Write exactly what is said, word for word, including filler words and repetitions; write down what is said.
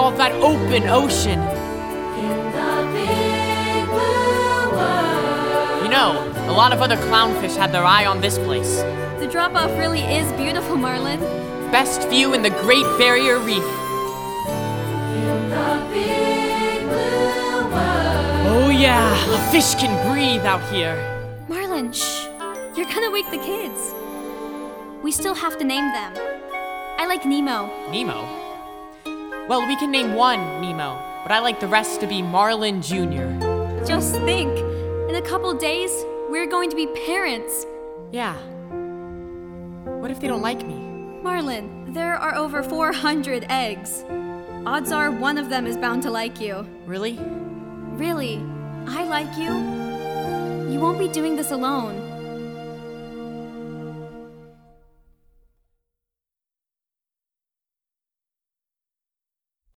all of that open ocean. In the big blue world. You know, a lot of other clownfish had their eye on this place. The drop-off really is beautiful, Marlin. Best view in the Great Barrier Reef. In the big blue world. Oh yeah, a fish can breathe out here. Marlin, shh. You're gonna wake the kids. We still have to name them. I like Nemo. Nemo? Well, we can name one Nemo, but I like the rest to be Marlin Junior Just think, in a couple days, we're going to be parents. Yeah. What if they don't like me? Marlin, there are over four hundred eggs. Odds are one of them is bound to like you. Really? Really, I like you. You won't be doing this alone.